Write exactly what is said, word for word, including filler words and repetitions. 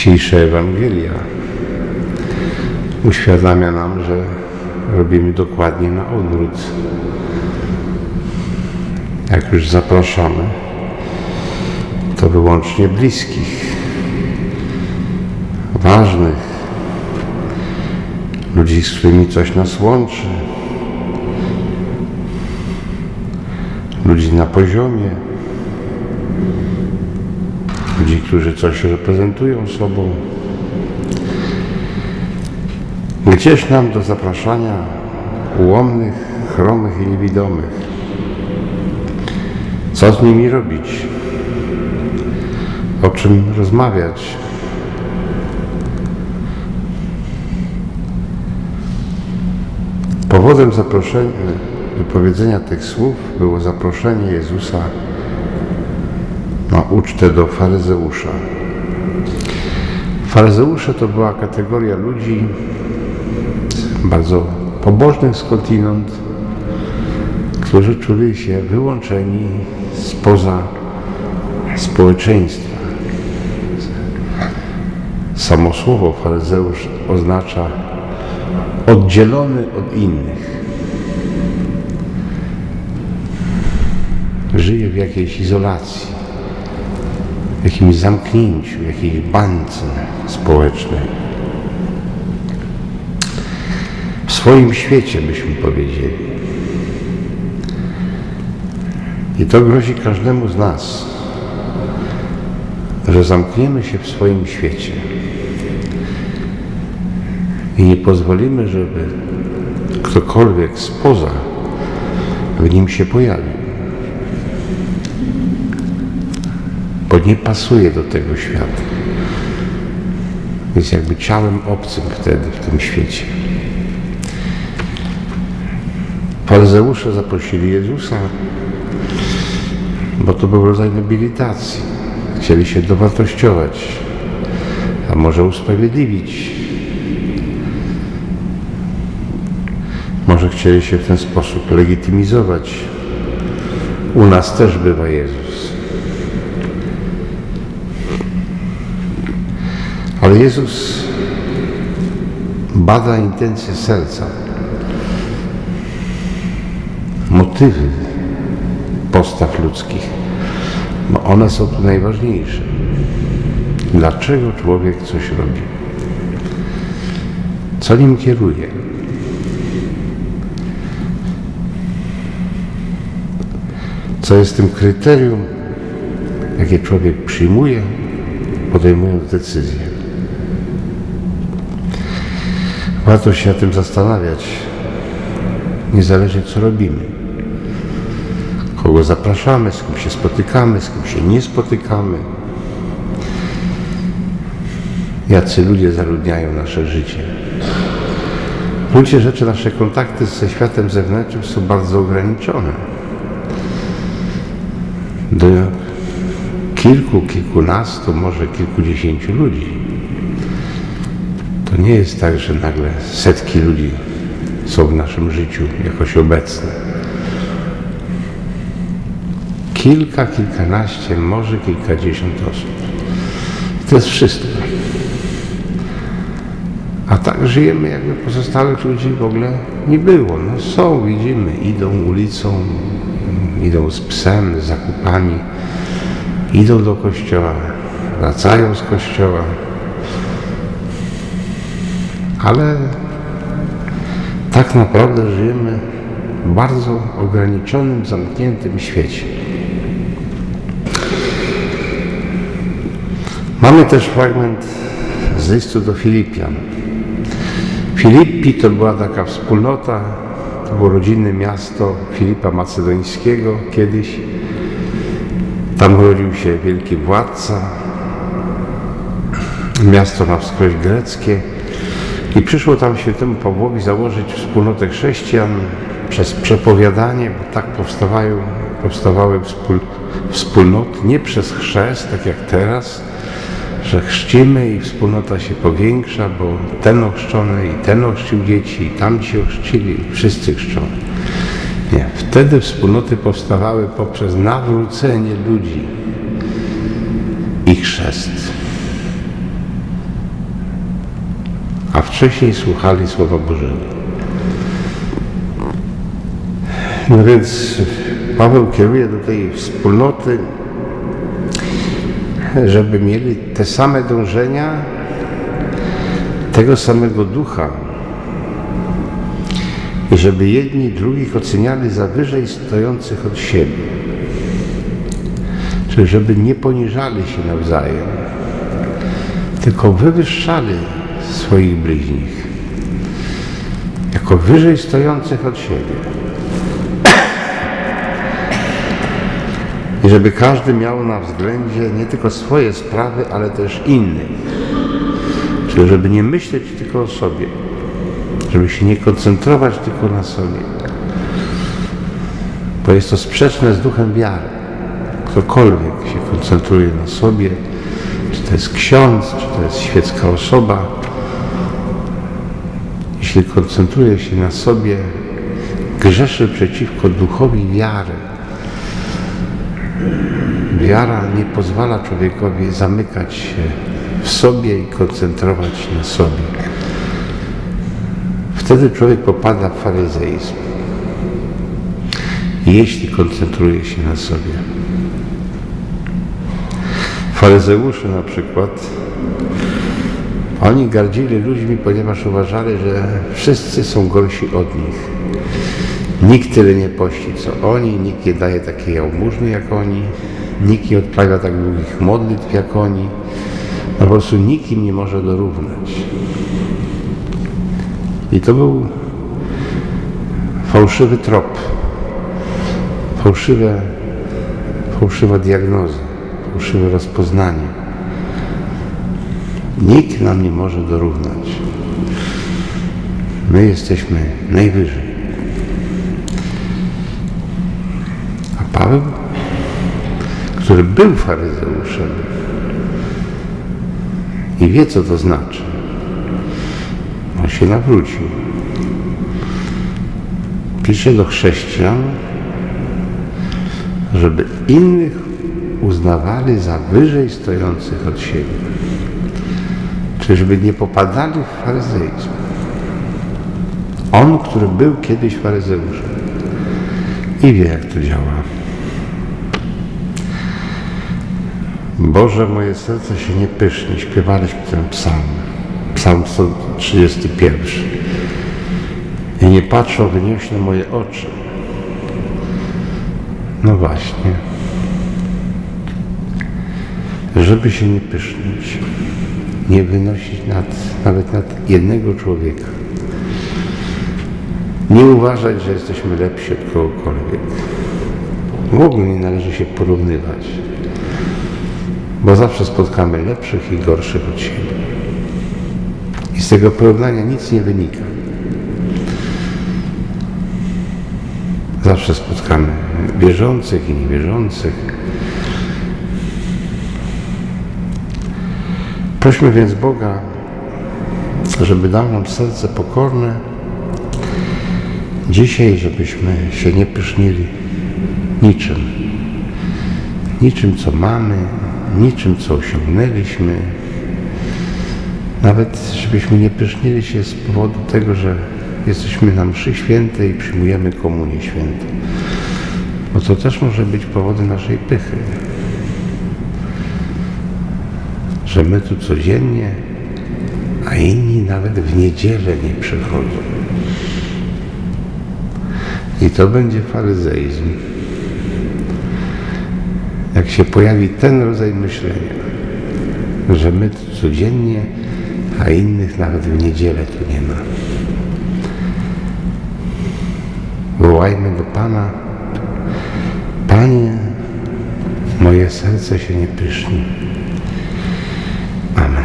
Dzisiejsza Ewangelia uświadamia nam, że robimy dokładnie na odwrót. Jak już zapraszamy, to wyłącznie bliskich, ważnych, ludzi, z którymi coś nas łączy, ludzi na poziomie, ludzi, którzy coś reprezentują sobą. Gdzieś nam do zapraszania ułomnych, chromych i niewidomych. Co z nimi robić? O czym rozmawiać? Powodem zaproszenia, wypowiedzenia tych słów było zaproszenie Jezusa na ucztę do faryzeusza. Faryzeusze to była kategoria ludzi bardzo pobożnych skądinąd, którzy czuli się wyłączeni spoza społeczeństwa. Samo słowo faryzeusz oznacza oddzielony od innych. Żyje w jakiejś izolacji, w jakimś zamknięciu, w jakiejś bańce społecznej. W swoim świecie, byśmy powiedzieli. I to grozi każdemu z nas, że zamkniemy się w swoim świecie i nie pozwolimy, żeby ktokolwiek spoza w nim się pojawił, bo nie pasuje do tego świata. Jest jakby ciałem obcym wtedy w tym świecie. Faryzeusze zaprosili Jezusa, bo to był rodzaj nobilitacji. Chcieli się dowartościować, a może usprawiedliwić. Może chcieli się w ten sposób legitymizować. U nas też bywa Jezus. Ale Jezus bada intencje serca, motywy postaw ludzkich, bo one są tu najważniejsze. Dlaczego człowiek coś robi? Co nim kieruje? Co jest tym kryterium, jakie człowiek przyjmuje, podejmując decyzję? Warto się nad tym zastanawiać, niezależnie co robimy. Kogo zapraszamy, z kim się spotykamy, z kim się nie spotykamy. Jacy ludzie zaludniają nasze życie. W gruncie rzeczy nasze kontakty ze światem zewnętrznym są bardzo ograniczone. Do kilku, kilkunastu, może kilkudziesięciu ludzi. To nie jest tak, że nagle setki ludzi są w naszym życiu jakoś obecne. Kilka, kilkanaście, może kilkadziesiąt osób. To jest wszystko. A tak żyjemy, jakby pozostałych ludzi w ogóle nie było. No są, widzimy, idą ulicą, idą z psem, z zakupami, idą do kościoła, wracają z kościoła. Ale tak naprawdę żyjemy w bardzo ograniczonym, zamkniętym świecie. Mamy też fragment z listu do Filipian. Filippi to była taka wspólnota, to było rodzinne miasto Filipa Macedońskiego kiedyś. Tam urodził się wielki władca, miasto na wskroś greckie i przyszło tam świętemu Pawłowi założyć wspólnotę chrześcijan przez przepowiadanie, bo tak powstawają, powstawały wspól, wspólnoty, nie przez chrzest, tak jak teraz, że chrzcimy i wspólnota się powiększa, bo ten ochrzczony i ten ochrzcił dzieci i tamci ochrzcili i wszyscy chrzczą. Nie, wtedy wspólnoty powstawały poprzez nawrócenie ludzi i chrzest. wcześniej słuchali Słowa Bożego. No więc Paweł kieruje do tej wspólnoty, żeby mieli te same dążenia, tego samego ducha i żeby jedni drugich oceniali za wyżej stojących od siebie. Czyli żeby nie poniżali się nawzajem, tylko wywyższali swoich bliźnich jako wyżej stojących od siebie. I żeby każdy miał na względzie nie tylko swoje sprawy, ale też innych. Czyli żeby nie myśleć tylko o sobie, żeby się nie koncentrować tylko na sobie. Bo jest to sprzeczne z duchem wiary. Ktokolwiek się koncentruje na sobie, czy to jest ksiądz, czy to jest świecka osoba, jeśli koncentruje się na sobie, grzeszy przeciwko duchowi wiary. Wiara nie pozwala człowiekowi zamykać się w sobie i koncentrować na sobie. Wtedy człowiek popada w faryzeizm, jeśli koncentruje się na sobie. Faryzeusze na przykład, oni gardzili ludźmi, ponieważ uważali, że wszyscy są gorsi od nich. Nikt tyle nie pości co oni, nikt nie daje takiej jałmużny jak oni, nikt nie odprawia tak długich modlitw jak oni. Po prostu nikt im nie może dorównać. I to był fałszywy trop, fałszywe, fałszywa diagnoza, fałszywe rozpoznanie. Nikt nam nie może dorównać. My jesteśmy najwyżej. A Paweł, który był faryzeuszem i wie, co to znaczy, on się nawrócił. Pisze do chrześcijan, żeby innych uznawali za wyżej stojących od siebie. Czyli żeby nie popadali w faryzeizm. On, który był kiedyś faryzeuszem i wie, jak to działa. Boże, moje serce się nie pysznie. Śpiewaliśmy ten psalm. Psalm sto trzydziesty pierwszy. I nie patrzą wyniośle moje oczy. No właśnie. Żeby się nie pysznić. Nie wynosić nad, nawet nad jednego człowieka. Nie uważać, że jesteśmy lepsi od kogokolwiek. W ogóle nie należy się porównywać. Bo zawsze spotkamy lepszych i gorszych od siebie. I z tego porównania nic nie wynika. Zawsze spotkamy wierzących i niewierzących. Prośmy więc Boga, żeby dał nam serce pokorne dzisiaj, żebyśmy się nie pysznili niczym. Niczym, co mamy, niczym, co osiągnęliśmy. Nawet żebyśmy nie pysznili się z powodu tego, że jesteśmy na mszy świętej i przyjmujemy komunię świętą. Bo to też może być powodem naszej pychy. Że my tu codziennie, a inni nawet w niedzielę nie przychodzą. I to będzie faryzeizm. Jak się pojawi ten rodzaj myślenia, że my tu codziennie, a innych nawet w niedzielę tu nie ma. Wołajmy do Pana: Panie, moje serce się nie pyszni. Amen.